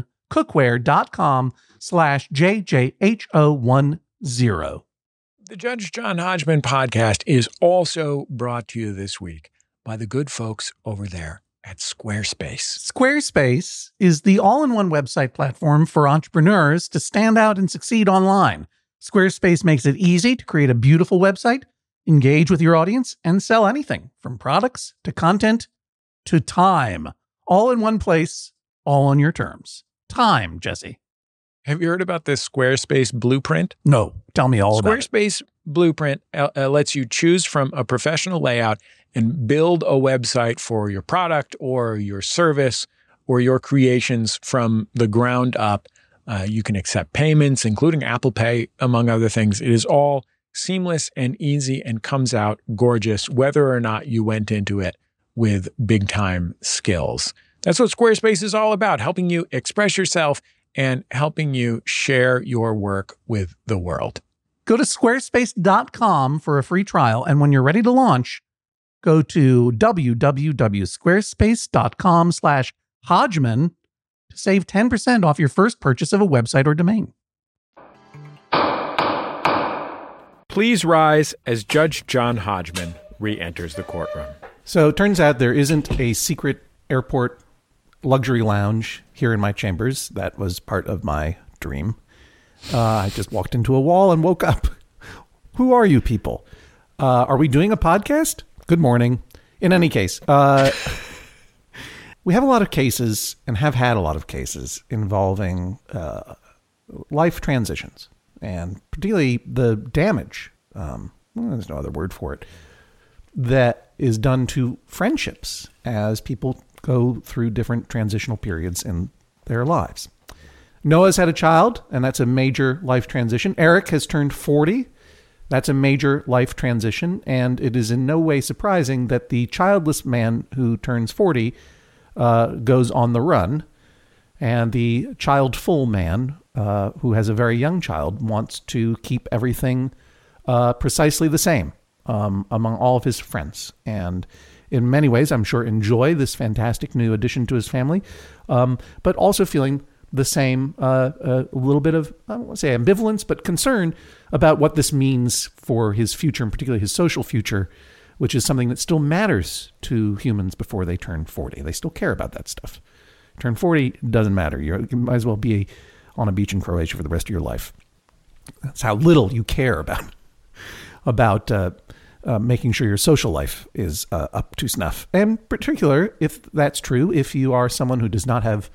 cookware.com/JJHO10. The Judge John Hodgman podcast is also brought to you this week by the good folks over there at Squarespace. Squarespace is the all-in-one website platform for entrepreneurs to stand out and succeed online. Squarespace makes it easy to create a beautiful website, engage with your audience, and sell anything from products to content to time. All in one place, all on your terms. Time, Jesse. Have you heard about this Squarespace blueprint? No, tell me all about it. Squarespace blueprint lets you choose from a professional layout and build a website for your product or your service or your creations from the ground up. You can accept payments, including Apple Pay, among other things. It is all seamless and easy and comes out gorgeous, whether or not you went into it with big time skills. That's what Squarespace is all about, helping you express yourself and helping you share your work with the world. Go to squarespace.com for a free trial. And when you're ready to launch, go to www.squarespace.com/Hodgman to save 10% off your first purchase of a website or domain. Please rise as Judge John Hodgman re-enters the courtroom. So it turns out there isn't a secret airport luxury lounge here in my chambers. That was part of my dream. I just walked into a wall and woke up. Who are you people? Are we doing a podcast? Good morning. In any case, we have a lot of cases and have had a lot of cases involving life transitions, and particularly the damage, there's no other word for it, that is done to friendships as people go through different transitional periods in their lives. Noah's had a child, and that's a major life transition. Eric has turned 40. That's a major life transition, and it is in no way surprising that the childless man who turns 40 goes on the run, and the childful man who has a very young child wants to keep everything precisely the same among all of his friends, and in many ways, I'm sure, enjoy this fantastic new addition to his family, but also feeling the same, a little bit of, I don't want to say ambivalence, but concern about what this means for his future, and particularly his social future, which is something that still matters to humans before they turn 40. They still care about that stuff. Turn 40, doesn't matter. You might as well be on a beach in Croatia for the rest of your life. That's how little you care about making sure your social life is up to snuff. And in particular, if that's true, if you are someone who does not have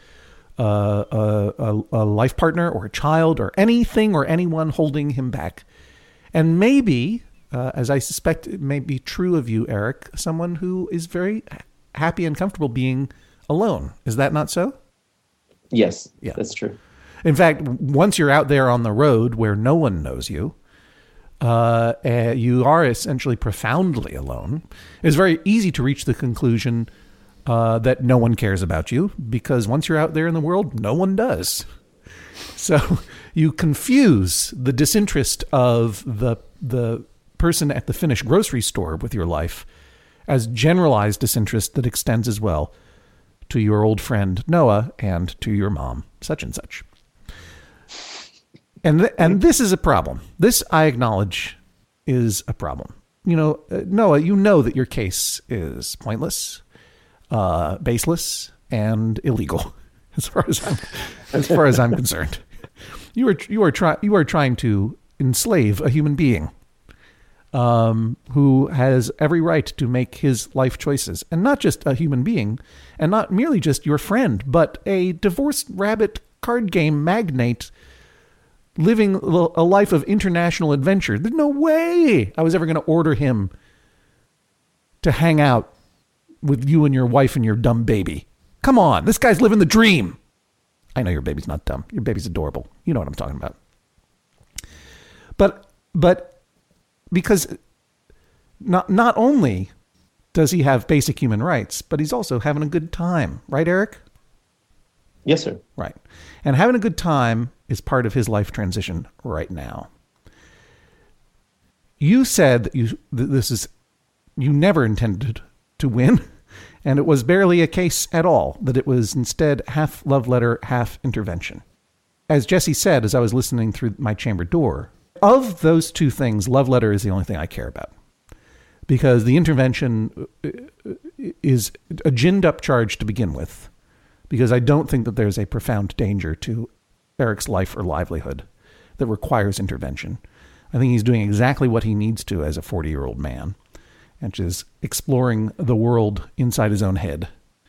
a life partner or a child or anything or anyone holding him back. And maybe, as I suspect it may be true of you, Eric, someone who is very happy and comfortable being alone. Is that not so? Yes, Yeah. that's true. In fact, once you're out there on the road where no one knows you, you are essentially profoundly alone. It's very easy to reach the conclusion that no one cares about you, because once you're out there in the world, no one does. So you confuse the disinterest of the person at the Finnish grocery store with your life as generalized disinterest that extends as well to your old friend Noah and to your mom, such and such. And this is a problem. This, I acknowledge, is a problem. Noah, you know that your case is pointless, baseless, and illegal, as far as I'm concerned. You are trying to enslave a human being who has every right to make his life choices, and not just a human being, and not merely just your friend, but a divorced rabbit card game magnate living a life of international adventure. There's no way I was ever going to order him to hang out with you and your wife and your dumb baby. Come on, this guy's living the dream. I know your baby's not dumb. Your baby's adorable. You know what I'm talking about. But because not only does he have basic human rights, but he's also having a good time. Right, Eric? Yes, sir. Right. And having a good time is part of his life transition right now. You said that you never intended to win, and it was barely a case at all, that it was instead half love letter, half intervention. As Jesse said, as I was listening through my chamber door, of those two things, love letter is the only thing I care about. Because the intervention is a ginned up charge to begin with, because I don't think that there's a profound danger to Eric's life or livelihood that requires intervention. I think he's doing exactly what he needs to as a 40-year-old man, which is exploring the world inside his own head.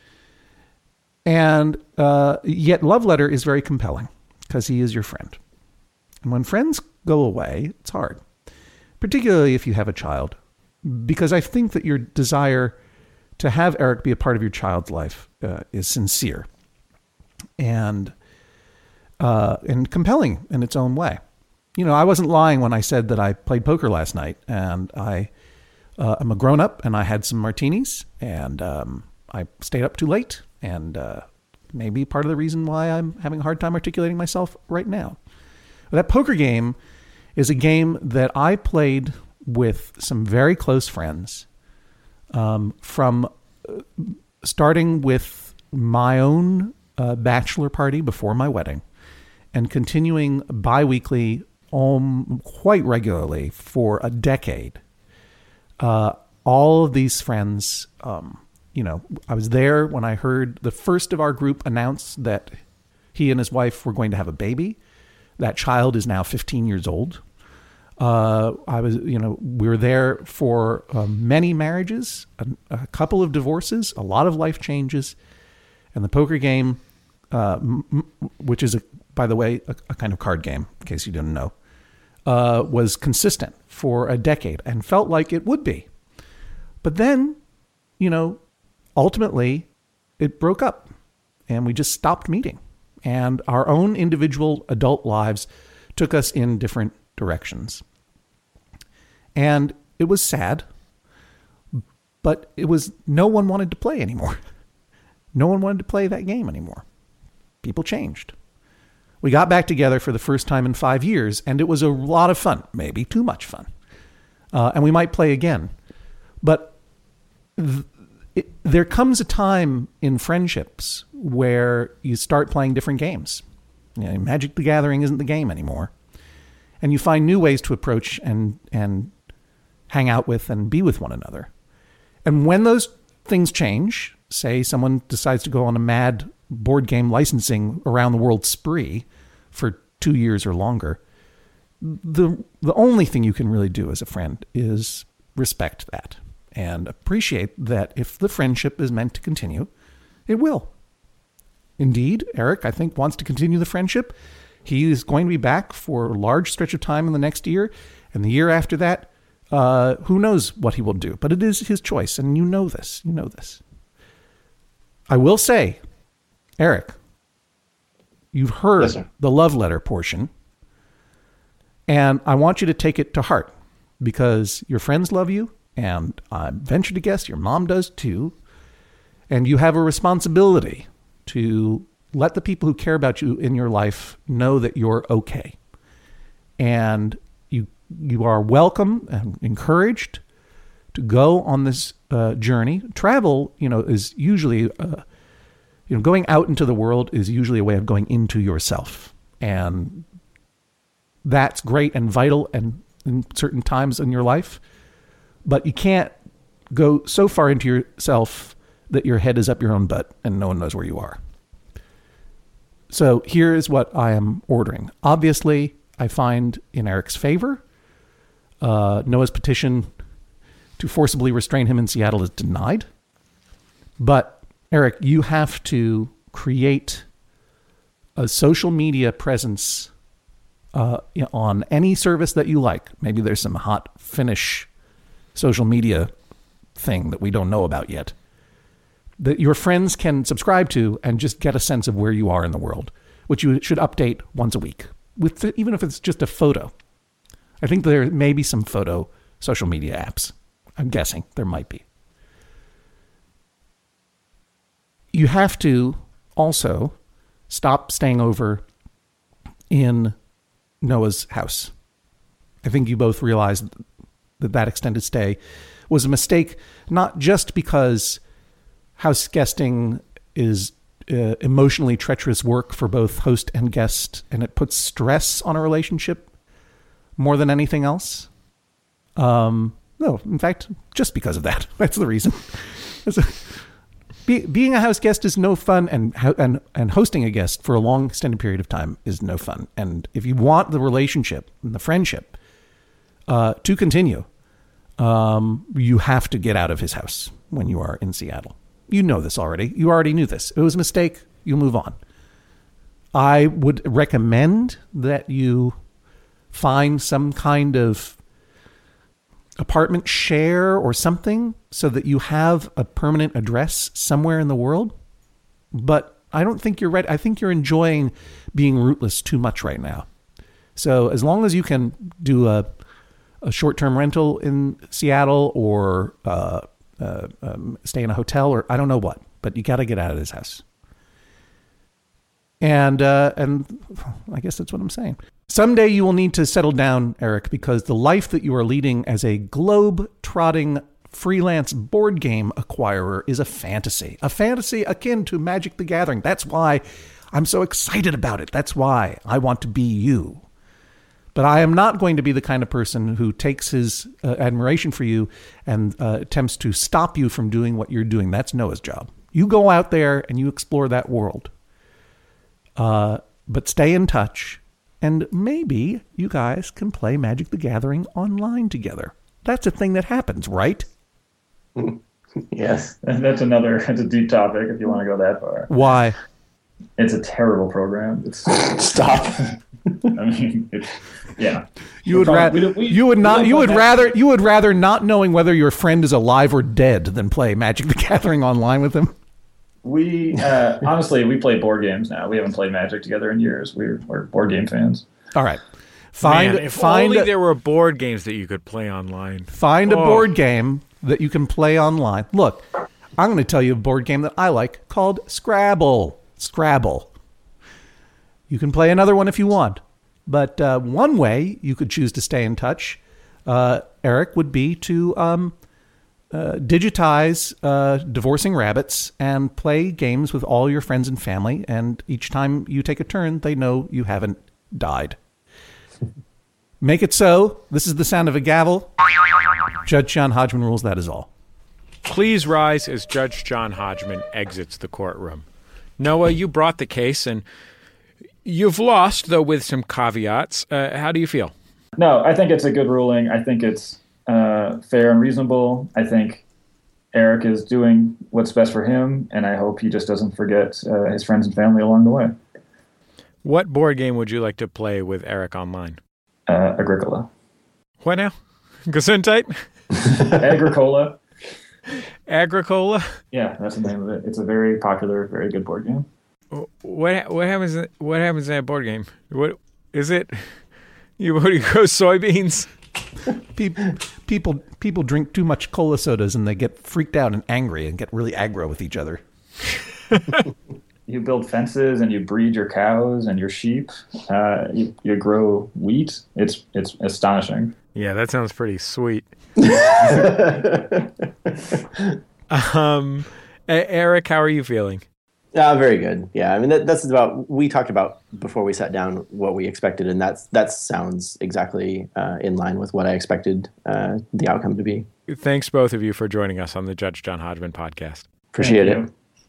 And yet love letter is very compelling because he is your friend. And when friends go away, it's hard, particularly if you have a child, because I think that your desire to have Eric be a part of your child's life is sincere and compelling in its own way. I wasn't lying when I said that I played poker last night, and I'm a grown-up, and I had some martinis, and I stayed up too late, and maybe part of the reason why I'm having a hard time articulating myself right now. That poker game is a game that I played with some very close friends, from starting with my own bachelor party before my wedding and continuing bi-weekly quite regularly for a decade. All of these friends, I was there when I heard the first of our group announce that he and his wife were going to have a baby. That child is now 15 years old. We were there for many marriages, a couple of divorces, a lot of life changes, and the poker game, which is, by the way, a kind of card game, in case you didn't know, was consistent for a decade and felt like it would be. But then, ultimately it broke up and we just stopped meeting, and our own individual adult lives took us in different directions. And it was sad, but no one wanted to play anymore. No one wanted to play that game anymore. People changed. We got back together for the first time in 5 years, and it was a lot of fun, maybe too much fun. And we might play again. But there comes a time in friendships where you start playing different games. Magic the Gathering isn't the game anymore. And you find new ways to approach and hang out with and be with one another. And when those things change, say someone decides to go on a mad board game licensing around the world spree for 2 years or longer, the only thing you can really do as a friend is respect that and appreciate that if the friendship is meant to continue, it will. Indeed, Eric, I think, wants to continue the friendship. He is going to be back for a large stretch of time in the next year, and the year after that, who knows what he will do. But it is his choice, and you know this. I will say, Eric, you've heard Yes, sir. the love letter portion, and I want you to take it to heart because your friends love you, and I venture to guess your mom does too, and you have a responsibility to let the people who care about you in your life know that you're okay. And you are welcome and encouraged to go on this journey. Travel, is usually, going out into the world is usually a way of going into yourself. And that's great and vital and in certain times in your life. But you can't go so far into yourself that your head is up your own butt and no one knows where you are. So here is what I am ordering. Obviously, I find in Eric's favor, Noah's petition to forcibly restrain him in Seattle is denied. But Eric, you have to create a social media presence on any service that you like. Maybe there's some hot Finnish social media thing that we don't know about yet that your friends can subscribe to and just get a sense of where you are in the world, which you should update once a week, even if it's just a photo. I think there may be some photo social media apps. I'm guessing there might be. You have to also stop staying over in Noah's house. I think you both realized that extended stay was a mistake, not just because house guesting is emotionally treacherous work for both host and guest, and it puts stress on a relationship more than anything else. No, in fact, just because of that. That's the reason. Being a house guest is no fun, and hosting a guest for a long extended period of time is no fun. And if you want the relationship and the friendship to continue, you have to get out of his house when you are in Seattle. You know this already. You already knew this. It was a mistake. You'll move on. I would recommend that you find some kind of apartment share or something so that you have a permanent address somewhere in the world. But I don't think you're ready. I think you're enjoying being rootless too much right now. So as long as you can do a short-term rental in Seattle or stay in a hotel or I don't know what, but you got to get out of this house. And I guess that's what I'm saying. Someday you will need to settle down, Eric, because the life that you are leading as a globe-trotting freelance board game acquirer is a fantasy akin to Magic the Gathering. That's why I'm so excited about it. That's why I want to be you. But I am not going to be the kind of person who takes his admiration for you and attempts to stop you from doing what you're doing. That's Noah's job. You go out there and you explore that world. But stay in touch, and maybe you guys can play Magic the Gathering online together. That's a thing that happens, right? Yes. That's a deep topic if you want to go that far. Why? It's a terrible program. Stop. I mean, yeah. You would rather not knowing whether your friend is alive or dead than play Magic the Gathering online with him. We honestly, we play board games now. We haven't played Magic together in years. We're board game fans. All right. If only there were board games that you could play online. Find a board game that you can play online. Look, I'm going to tell you a board game that I like called Scrabble. Scrabble. You can play another one if you want. But one way you could choose to stay in touch, Eric, would be to digitize Divorcing Rabbits and play games with all your friends and family. And each time you take a turn, they know you haven't died. Make it so. This is the sound of a gavel. Judge John Hodgman rules. That is all. Please rise as Judge John Hodgman exits the courtroom. Noah, you brought the case, and you've lost, though with some caveats. How do you feel? No, I think it's a good ruling. I think it's fair and reasonable. I think Eric is doing what's best for him, and I hope he just doesn't forget his friends and family along the way. What board game would you like to play with Eric online? Agricola. What now? Gesundheit? Agricola. Agricola? Yeah, that's the name of it. It's a very popular, very good board game. What happens in that board game? What is it? You grow soybeans? People drink too much cola sodas and they get freaked out and angry and get really aggro with each other. You build fences and you breed your cows and your sheep. You grow wheat. It's astonishing. Yeah, that sounds pretty sweet. Eric, how are you feeling? Very good. Yeah, I mean that's about. We talked about before we sat down what we expected, and that sounds exactly in line with what I expected the outcome to be. Thanks both of you for joining us on the Judge John Hodgman podcast. Appreciate it.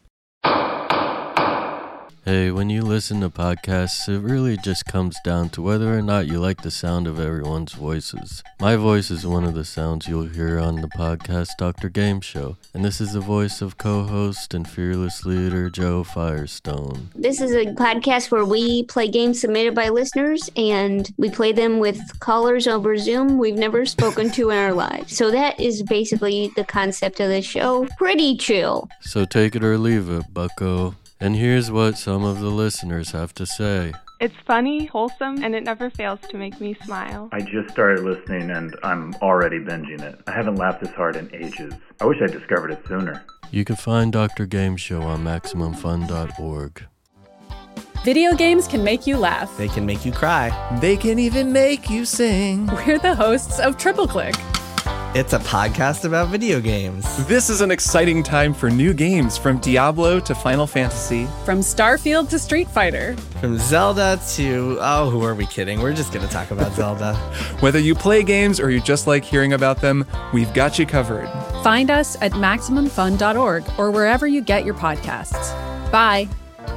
Hey, when you listen to podcasts, it really just comes down to whether or not you like the sound of everyone's voices. My voice is one of the sounds you'll hear on the podcast Dr. Game Show, and this is the voice of co-host and fearless leader Joe Firestone. This is a podcast where we play games submitted by listeners, and we play them with callers over Zoom we've never spoken to in our lives. So that is basically the concept of the show. Pretty chill. So take it or leave it, bucko. And here's what some of the listeners have to say. It's funny, wholesome, and it never fails to make me smile. I just started listening and I'm already binging it. I haven't laughed this hard in ages. I wish I discovered it sooner. You can find Dr. Game Show on MaximumFun.org. Video games can make you laugh. They can make you cry. They can even make you sing. We're the hosts of Triple Click. It's a podcast about video games. This is an exciting time for new games, from Diablo to Final Fantasy. From Starfield to Street Fighter. From Zelda to... Oh, who are we kidding? We're just going to talk about Zelda. Whether you play games or you just like hearing about them, we've got you covered. Find us at MaximumFun.org or wherever you get your podcasts. Bye.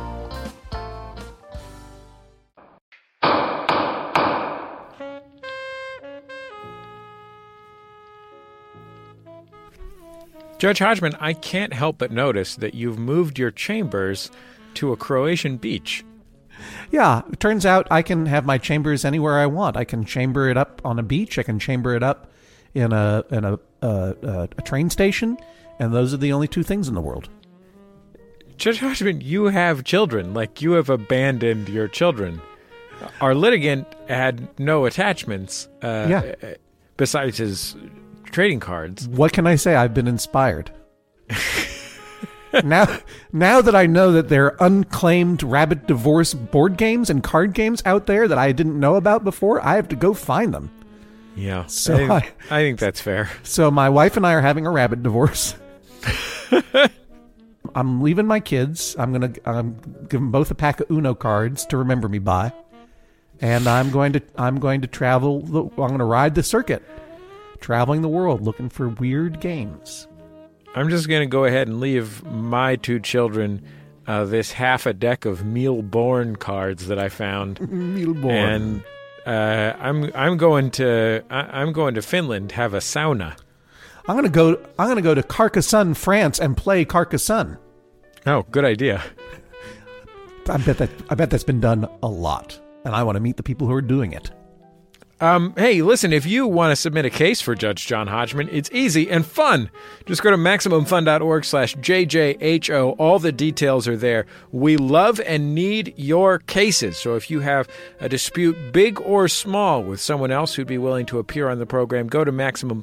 Judge Hodgman, I can't help but notice that you've moved your chambers to a Croatian beach. Yeah, it turns out I can have my chambers anywhere I want. I can chamber it up on a beach. I can chamber it up in a train station, and those are the only two things in the world. Judge Hodgman, you have children. Like, you have abandoned your children. Our litigant had no attachments besides his trading cards. What can I say? I've been inspired. Now that I know that there are unclaimed rabbit divorce board games and card games out there that I didn't know about before, I have to go find them. Yeah, so I think that's fair. So my wife and I are having a rabbit divorce. I'm leaving my kids. I'm give them both a pack of Uno cards to remember me by, and I'm going to travel. I'm going to ride the circuit, traveling the world looking for weird games. I'm just going to go ahead and leave my two children this half a deck of Mealborn cards that I found. Mealborn. And I'm going to Finland, have a sauna. I'm going to go to Carcassonne, France, and play Carcassonne. Oh, good idea. I bet that's been done a lot, and I want to meet the people who are doing it. Hey, listen, if you want to submit a case for Judge John Hodgman, it's easy and fun. Just go to MaximumFun.org/JJHO. All the details are there. We love and need your cases. So if you have a dispute, big or small, with someone else who'd be willing to appear on the program, go to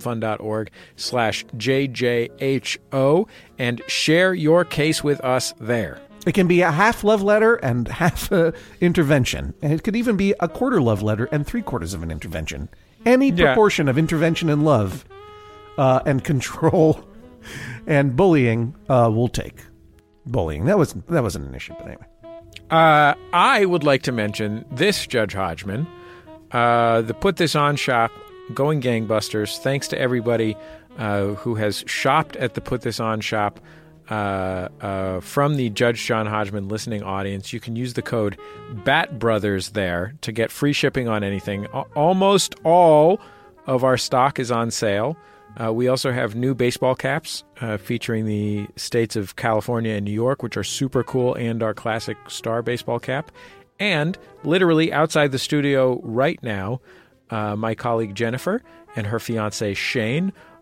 MaximumFun.org/JJHO and share your case with us there. It can be a half love letter and half intervention. And it could even be a quarter love letter and 3/4 of an intervention. Any proportion of intervention and love and control and bullying we'll take. Bullying. That wasn't an issue, but anyway. I would like to mention this, Judge Hodgman. The Put This On shop, going gangbusters. Thanks to everybody who has shopped at the Put This On shop. From the Judge John Hodgman listening audience. You can use the code BATBROTHERS there to get free shipping on anything. Almost all of our stock is on sale. We also have new baseball caps featuring the states of California and New York, which are super cool, and our classic star baseball cap. And literally outside the studio right now, my colleague Jennifer and her fiancé Shane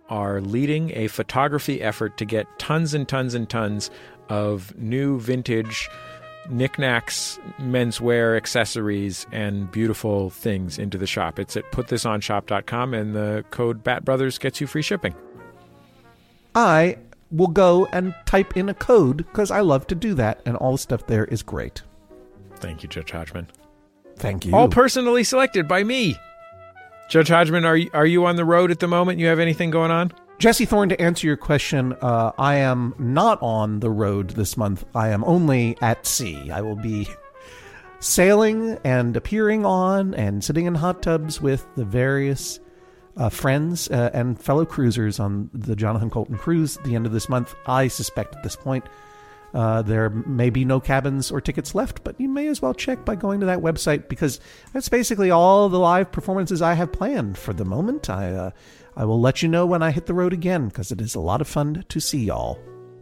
are leading a photography effort to get tons and tons and tons of new vintage knickknacks, menswear, accessories, and beautiful things into the shop. It's at putthisonshop.com, and the code BATBrothers gets you free shipping. I will go and type in a code because I love to do that, and all the stuff there is great. Thank you, Judge Hodgman. Thank you. All personally selected by me. Judge Hodgman, are you on the road at the moment? You have anything going on? Jesse Thorne, to answer your question, I am not on the road this month. I am only at sea. I will be sailing and appearing on and sitting in hot tubs with the various friends and fellow cruisers on the Jonathan Colton cruise at the end of this month. I suspect at this point there may be no cabins or tickets left, but you may as well check by going to that website because that's basically all the live performances I have planned for the moment. I will let you know when I hit the road again because it is a lot of fun to see y'all.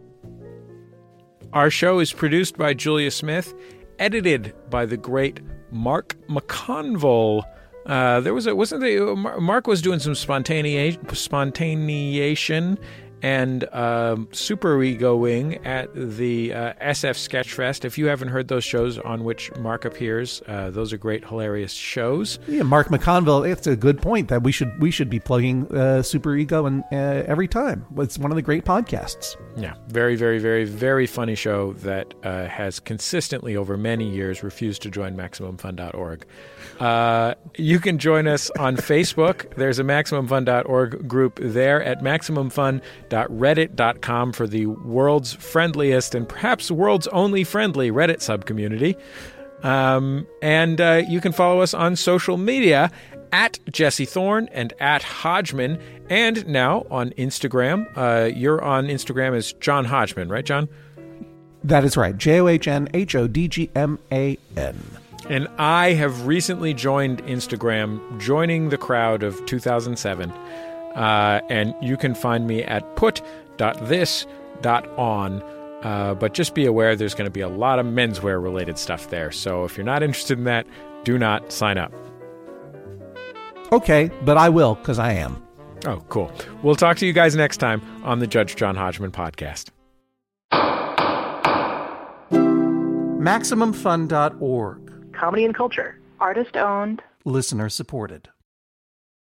Our show is produced by Julia Smith, edited by the great Mark McConville. Mark was doing some spontaneation and super egoing at the SF Sketchfest. If you haven't heard those shows on which Mark appears, those are great, hilarious shows. Yeah, Mark McConville. It's a good point that we should be plugging Super Ego and every time. It's one of the great podcasts. Yeah, very, very, very, very funny show that has consistently over many years refused to join MaximumFun.org. You can join us on Facebook. There's a MaximumFun.org group there at MaximumFun.reddit.com for the world's friendliest and perhaps world's only friendly Reddit subcommunity. And you can follow us on social media at Jesse Thorne and at Hodgman, and now on Instagram. You're on Instagram as John Hodgman, right, John? That is right. JohnHodgman. And I have recently joined Instagram, joining the crowd of 2007. And you can find me at put.this.on. But just be aware there's going to be a lot of menswear-related stuff there. So if you're not interested in that, do not sign up. Okay, but I will, because I am. Oh, cool. We'll talk to you guys next time on the Judge John Hodgman podcast. MaximumFun.org. Comedy and culture. Artist owned. Listener supported.